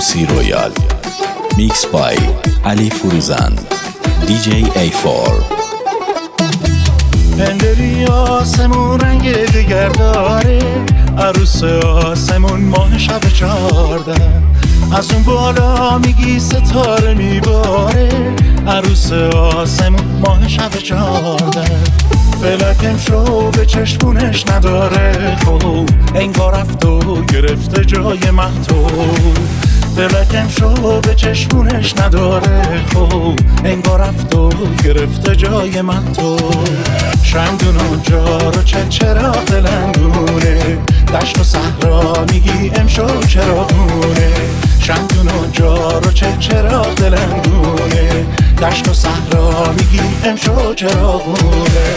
MC رویال. میکس بای علی فروزند. DJ A4. پندری آسمون رنگ دیگر داره، عروس آسمون ماه شب 14. از اون بالا میگی ستاره میباره، عروس آسمون ماه شب 14. فلکم شو به چشمونش نداره خوب، انگار رفت و گرفته جای مهتو. فلکم شو به چشمونش نداره خوب، انگار رفت و گرفته جای مهتو. شمدون اونجا رو چرا دلنگونه، دشت و صحرا میگی امشو چراغونه. شمدون اونجا رو چرا دلنگونه، دشت و صحرا میگی امشو چراغونه.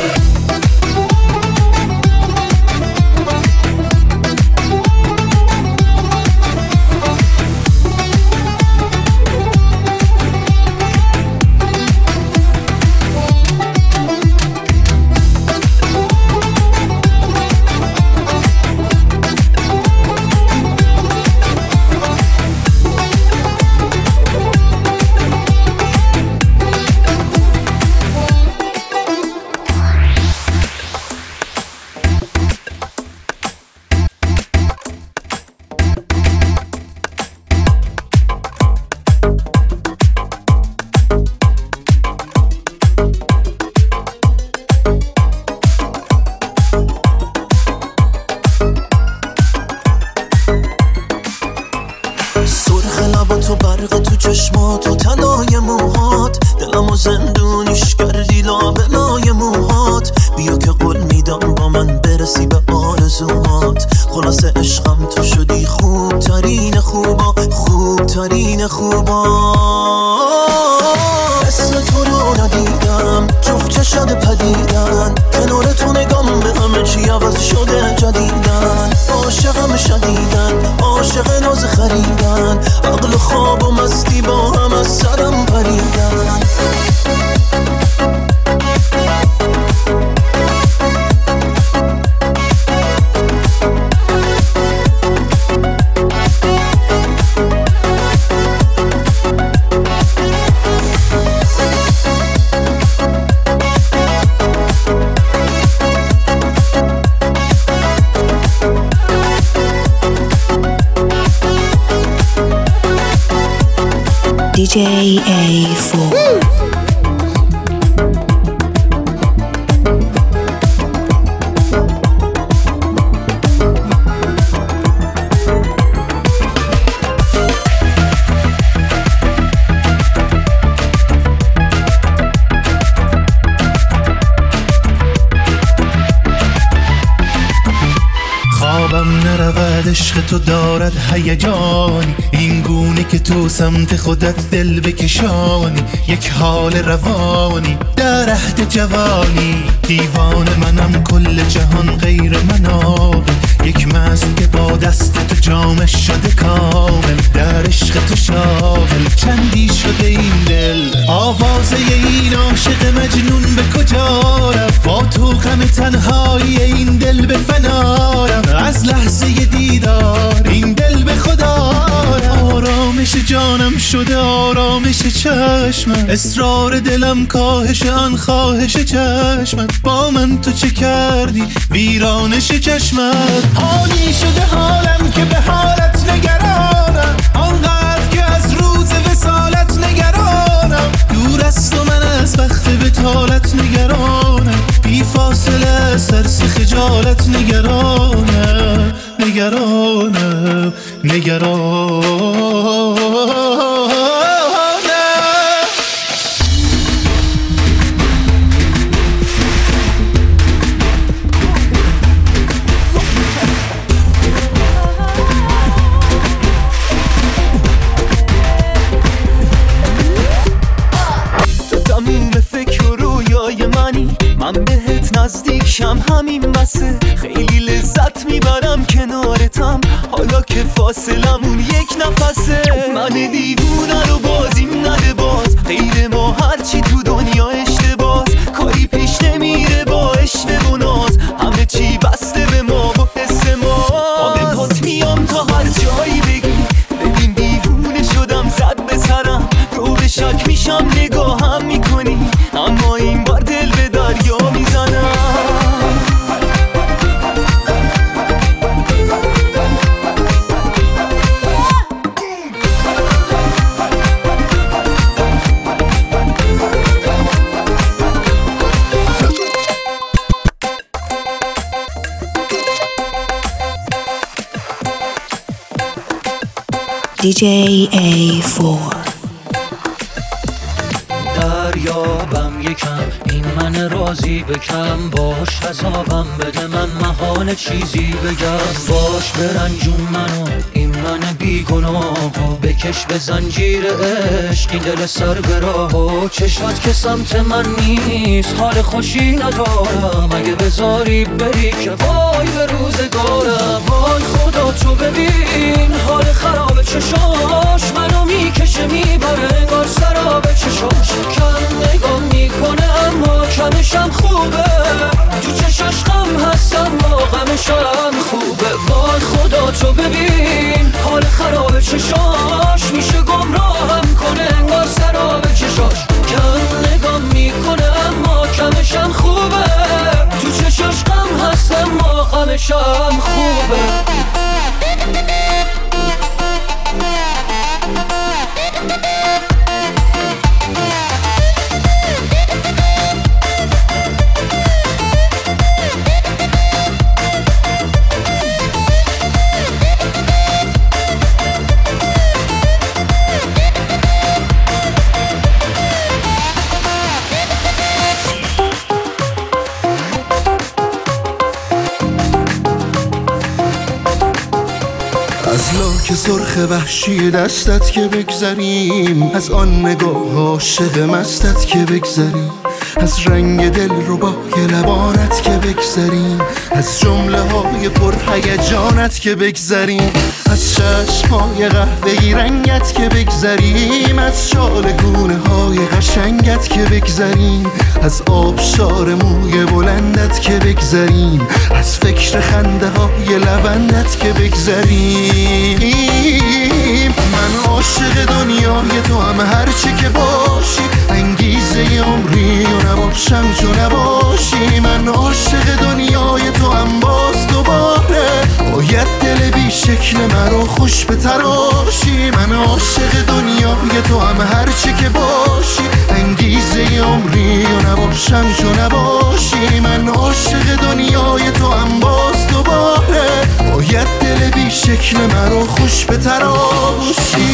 تو برق تو چشمات و تنای موهات، دلمو زندونیش کردی لابلای موهات. بیا که قول میدم با من برسی به آرزوهات، خلاصه عشقم تو شدی خوبترین خوبا، خوبترین خوبا. مثل تو رو ندیدم، جفت چشات پدیدن، کنار تو نگام به همه چی عوض شده جدیدن. عاشقم شدیدن، عاشق ناز خریدن، عقل خواب و مستی با هم از سرم پریدن. DJ A4. خوابم نرود، عشق تو دارد هیجانی، این گونه که تو سمت خودت دل بکشانی. یک حال روانی در عهد جوانی، دیوان منم کل جهان غیر مناقل. یک مست که با دست تو جامش شده کامل، در عشق تو شاغل چندی شده این دل. آوازه این عاشق مجنون به کجا رفت، با تو غم تنهایی این دل به فنا رفت. از لحظه دیدار این دل به خدا رفت، آرامش جانم شده آرامش چشمم، اصرار دلم کاهش آن خواهش چشمت. با من تو چه کردی ویرانش چشمت، حالی شده حالم که به حالت نگرانم، آنقدر که از روز وصالت نگرانم. دور است و من از وقت بطالت نگرانم، بی فاصله سرس خجالت نگرانم، نگرانم، نگرانم. من بهت نزدیکشم همین بسه، خیلی لذت میبرم کنارتم، حالا که فاصلمون یک نفسه. من دیوونه رو بازیم نده باز، غیر ما هرچی تو دنیا اشتباز، کاری پیش نمیره با عشق و ناز، همه چی بسته به ما و حس ما. با بهت میام تا هر جایی بگی، ببین دیوونه DJ A4. دریابم یکم این من راضی بکم، باش عذابم بده من محال چیزی بگم، باش برنجون منو این من بیگناهو، بکش به زنجیر عشق این دل سر به راهو، چشمت که سمت من نیست حال خوشی ندارم، اگه بذاری بری که وای به روزگارم، وای خدا تو ببین حال خراب چشاش منو میکشه میبره انگار سراب چشاش، کم نگاه میکنه اما کمشم خوبه، تو چشاش غم هست اما غمشم خوبه، وای خدا تو ببین حال خراب چشاش میشه گمراهم کنه انگار سراب چشاش، کم نگاه میکنه اما کمشم خوبه، تو چشاش غم هست اما غمشم خوبه. از لاک سرخ وحشی دستت که بگذریم، از آن نگاه عاشق مستت که بگذریم، از رنگ دل ربای لبانت که بگذریم، از جمله های پر هیجانت که بگذریم، از چشمای قهوه‌ای رنگت که بگذریم، از شال گونه های قشنگت که بگذریم، از آبشار موی بلندت که بگذریم، از فکر خنده های لبندت که بگذریم. من عاشق دنیای تو هم هرچی که باشی، انگیزه عمری و نباشم تو نباشی، من عاشق دنیای تو هم باز دوباره باید دل بی شکل مرا خوش بتراشی، من عاشق دنیای تو هم هرچی که باشی، انگیزه عمری و نباشم تو نباشی، من عاشق دنیای تو هم باز دوباره باید دل بی شکل مرا خوش بتراشی.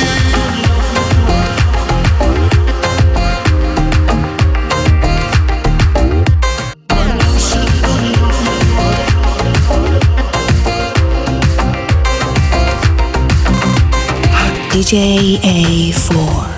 DJ A4.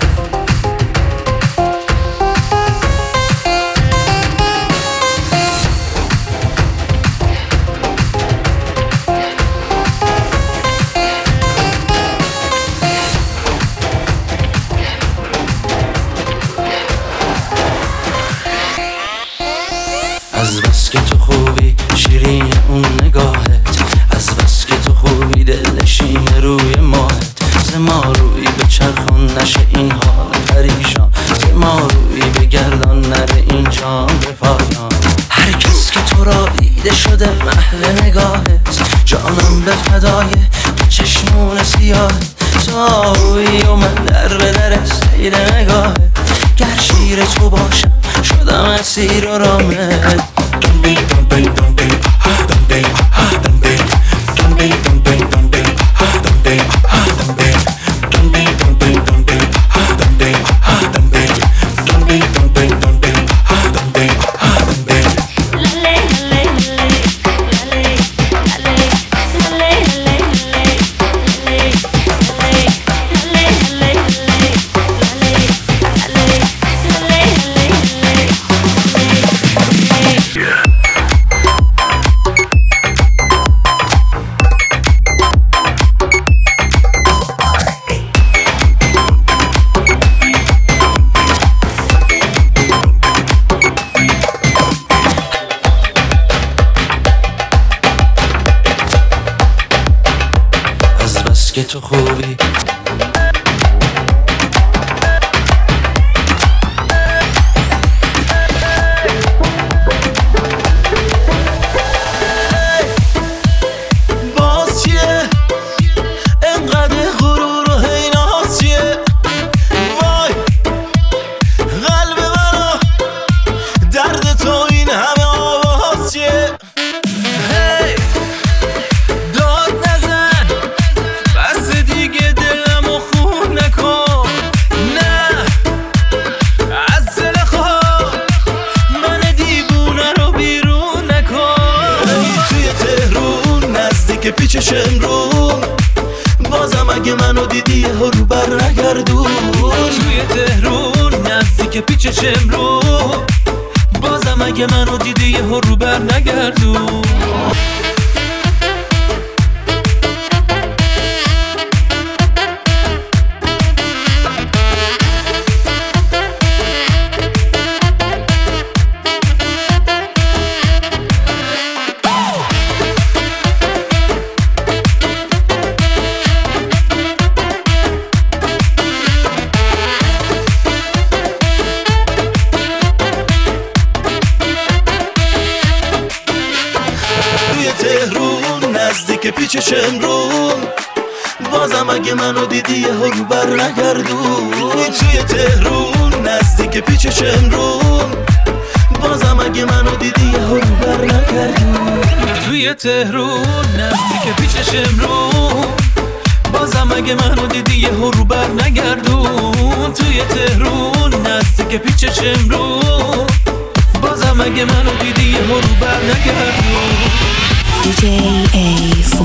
از بس که تو خوبی شیرین اون نگاهت، از بس که تو خوبی دلنشین روی ماهت، ز ما روی به چرخان نشه این حال پریشان، ز ما روی به گردان نره این جام به پایان، هر کس که تو را دیده شده محو نگاهت، جانم به فدای چشمون سیاهت، تو آهویی و من در به در سیر نگاهت، گر شیر تو باشم شدم اسیر و رامت. که تو خوبی باز چیه انقدر غرور و حیناز چیه، وای قلب منو درد تو این همه آواز چیه، داد نزن بس دیگه دل چشم بازم اگه منو دیدی رو بر نگردون توی تهرون نزدیک پیچ شمرون بازم اگه منو دیدی رو بر نگردون که پیچ شمرون بازم اگه منو دیدی رو بر نگردون توی تهرون نزدیک پیچ شمرون بازم اگه منو دیدی رو بر نگردون توی تهرون نزدیک پیچ شمرون بازم اگه منو دیدی رو بر نگردون توی تهرون نزدیک پیچ شمرون بازم اگه منو دیدی رو بر نگردون DJ A4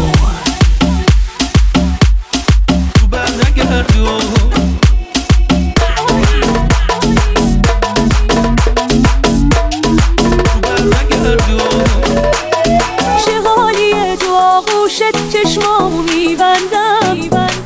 چه حالیه تو آغوشت چشمامو میبندم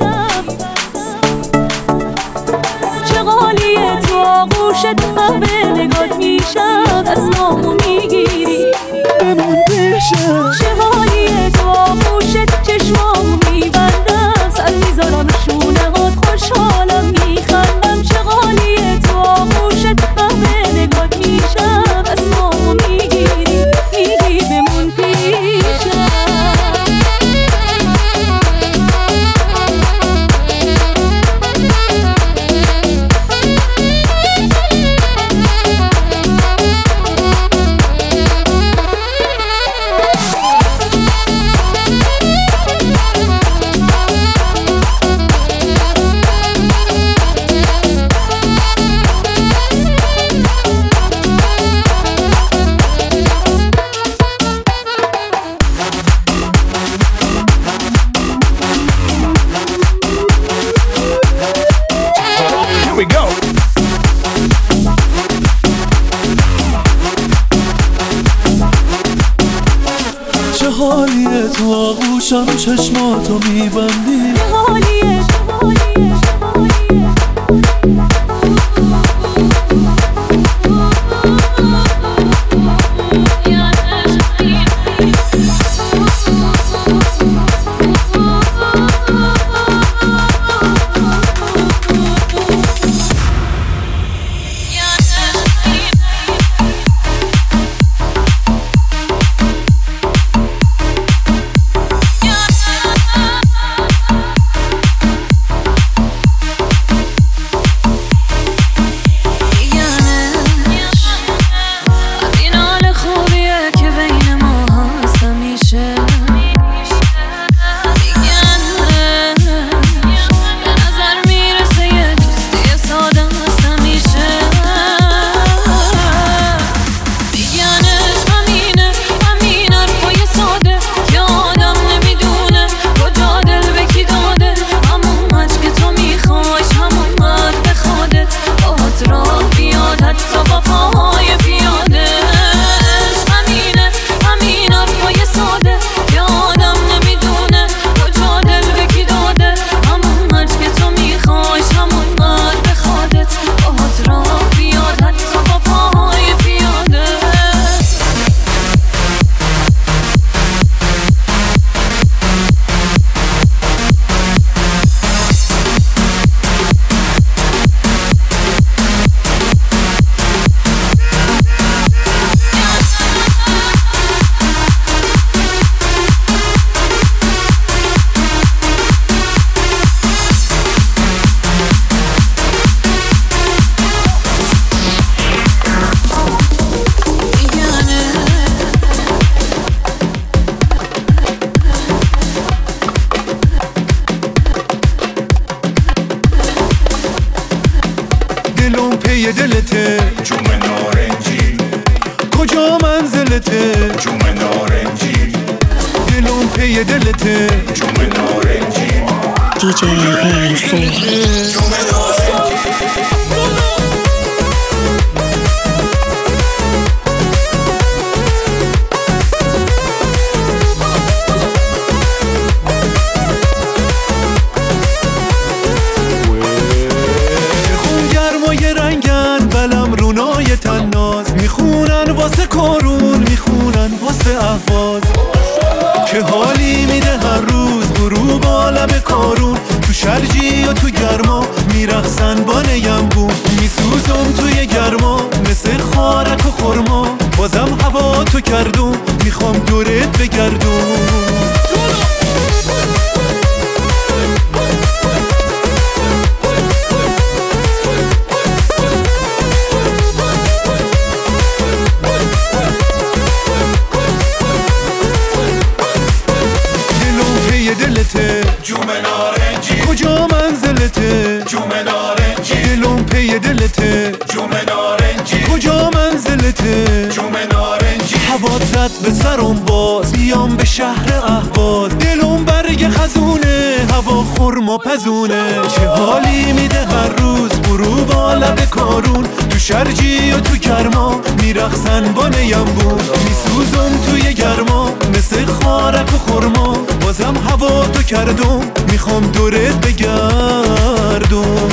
چه حالیه تو آغوشت من به نگات میشم دستامو میگیری بمون پیشم چه حالیه تو آغوشت چشمامو میبندم سر میذارم شونه هات خوشحالم میخندم چه حالیه تو آغوشت من به نگات میشم دستامو میگیری بمون پیشم چه حالیه تو آغوشم چشماتو میبندی چه حالیه دلته جوم نارنجی کجا منزلته جوم نارنجی دلم پی دلته جومه نارنجی DJ A4 میخونن واسه کارون، میخونن واسه اهواز که حالی میده هر روز غروب عالم کارون. تو شرجی و تو گرما میرقصن با نیمبون، میسوزم توی گرما مثل خارک و خورما. بازم هوا تو کردم میخوام دورت بگردم. جومه نارنجی کجا منزلته جومه نارنجی دلم پی دلته جومه نارنجی کجا منزلته جومه نارنجی هوا زد به سرم باز بیام به شهر اهواز. دلم برگ خزونه هوا خرما پزونه، چه حالی میده هر روز غروب لب کارون. تو شرجی و تو گرما میرقصن با نیمبون، میسوزم توی گرما مثل خارک و خورما. بازم هوا تو کردم میخوام دورت بگردم.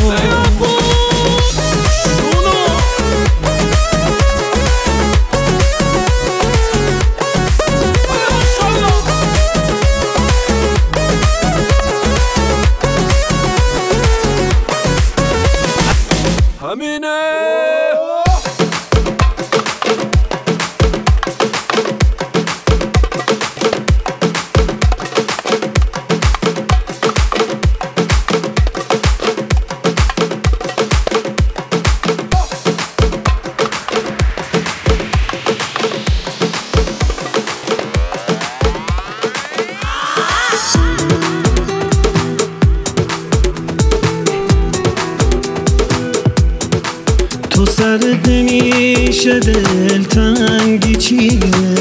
تو سرت نمیشه دلتنگی چیه؟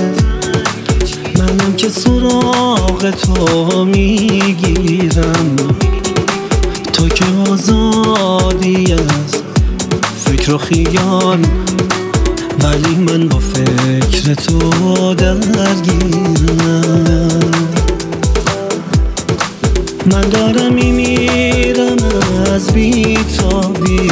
منم که سراغ تو میگیرم. تو که آزادی از فکر و خیال، ولی من با فکر تو درگیرم. من دارم میمیرم از بی‌تابی،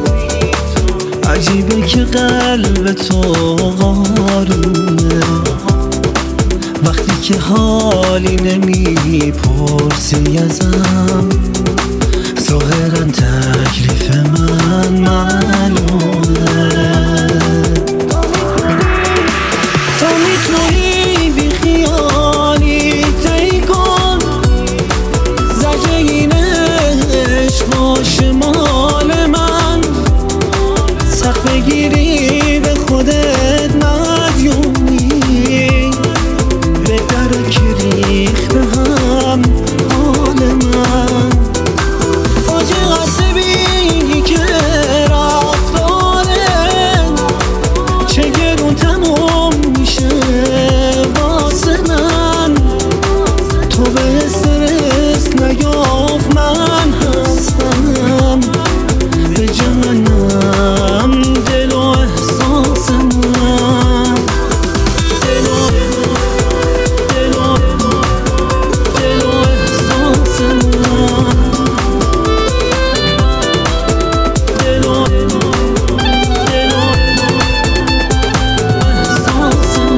عجیبه که قلب تو قارونه. وقتی که حالی نمیپرسی ازم، ظاهرا تکلیف من معلومه. تو میتونی بی خیالی طی کن، زجر این عشق باشه مال من. سخت بگیری به خودت مدیونی، بهتره که ریخته هم حال من. فاجعه است بینی که رفتاره چه گرون تموم میشه واسه من. تو به استرس نیافت من هستم به جهنم دل و احساس من. دل و احساس من. دل و احساس من.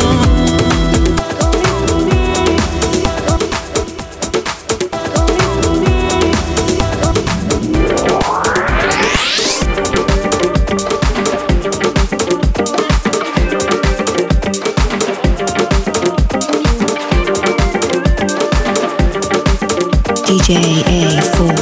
DJ A4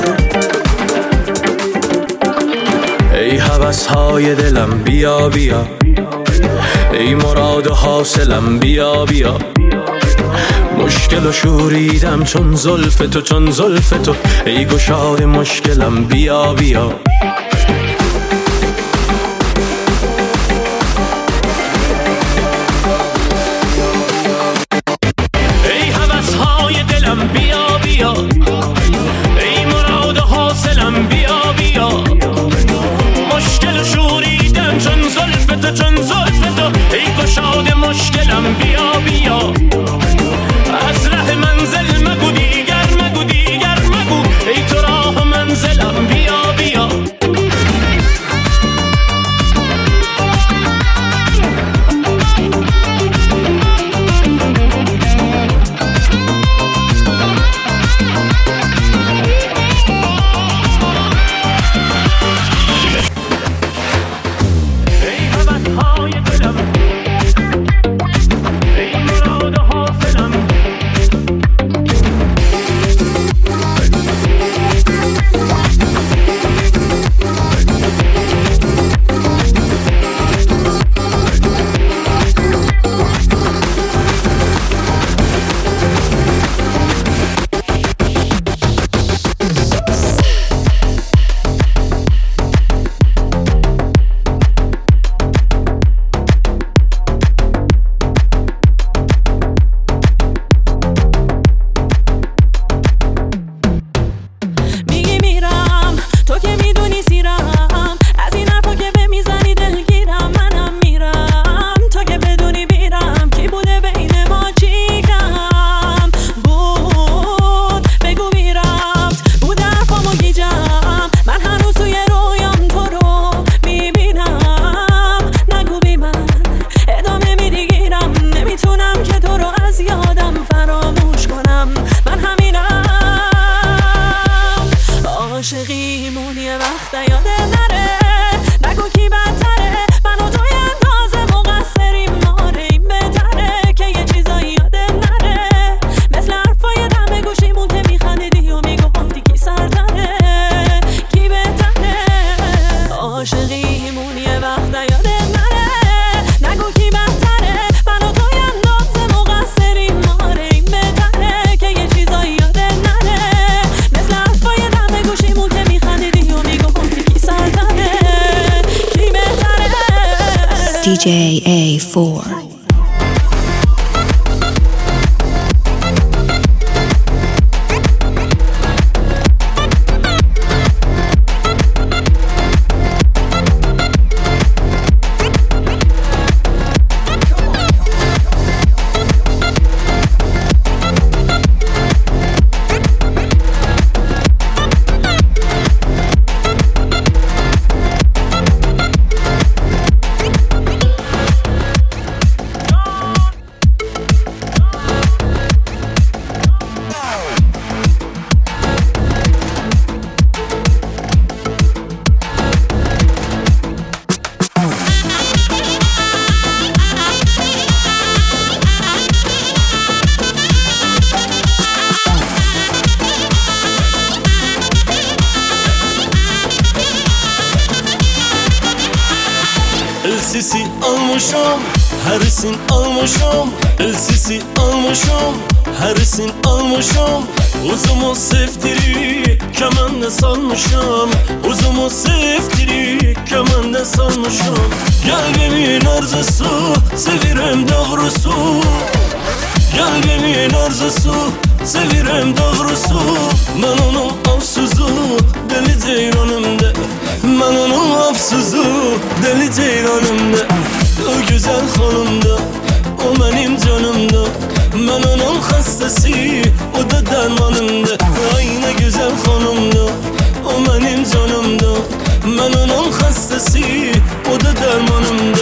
ای هوس‌های دلم بیا بیا، ای مراد و حاصلم بیا بیا. مشکل و شوریدم چون زلف تو، چون زلف تو. ای گشاد مشکلم بیا بیا. ای هوس‌های بود مشکلم بیا بیا از ره منزل مگو دیگر مگو دیگر مگو ای تو راه منزلم بیا بیا DJ A4. Sisi almışam, herisin almışam. Sisi almışam, herisin almışam. Uzumu sevdiri, kemende salmışam. Uzumu sevdiri, kemende salmışam. Kalbimin arzusu, sevirem doğrusu. Kalbimin arzusu, sevirem doğrusu. Ben onun afsuzu, deli ceyranımda. Ben onun afsuzu, deli ceyranımda. O güzel hanımda, o benim canımda. Ben onun hastası, o da dermanımda. Aynı güzel hanımda, o benim canımda. Ben onun hastası, o da dermanımda.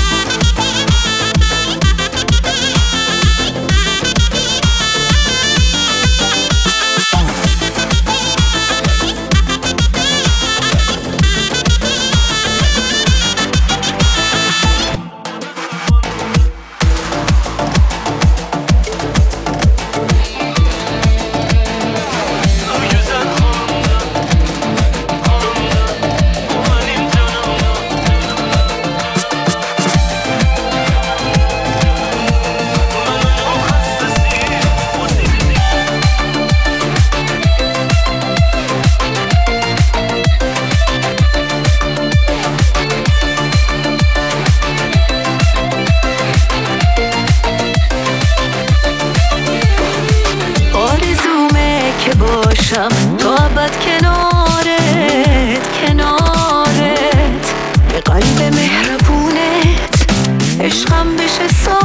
تا ابد کنارت کنارت به قلب مهربونت عشقم بشه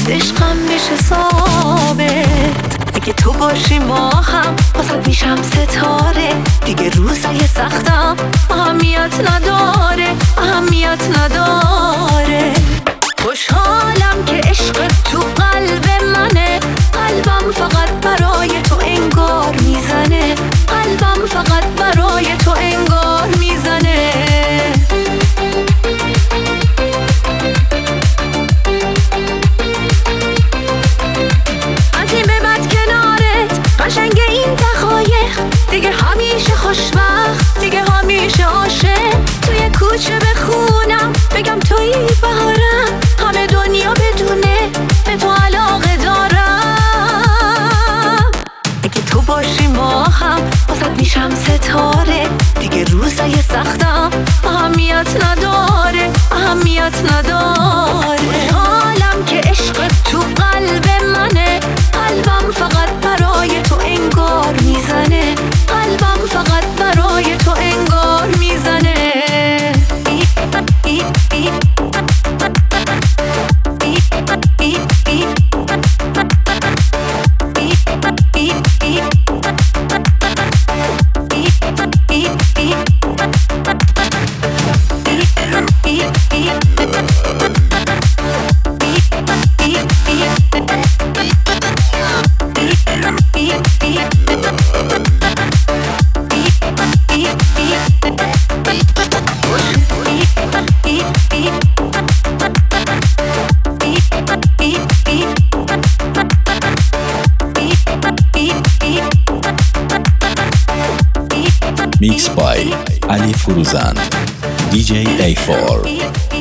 عشقم بشه ثابت. اگه تو باشی ما هم واسه میشم ستاره. دیگه روزای سختم اهمیت نداره، اهمیت نداره. خوشحالم که عشق تو قلب منه. قلبم فقط برای تو انگار میزنه. قلبم فقط برای تو انگار میزنه. از این به بعد کنارت قشنگ این دقایق. دیگه همیشه خوشبخت، دیگه همیشه عاشق. توی کوچه بخونم بگم توی بهارم. همه دنیا بدونه به تو علاقه دارم. اگه تو باشی ما هم واسه میشم ستاره. دیگه روزای سختم اهمیت نداره، اهمیت نداره. حالم که عشق تو قلب منه. قلبم فقط برای تو انگار میزنه. قلبم فقط برای تو انگار میزنه. Mixed by Ali Furuzan, DJ A4.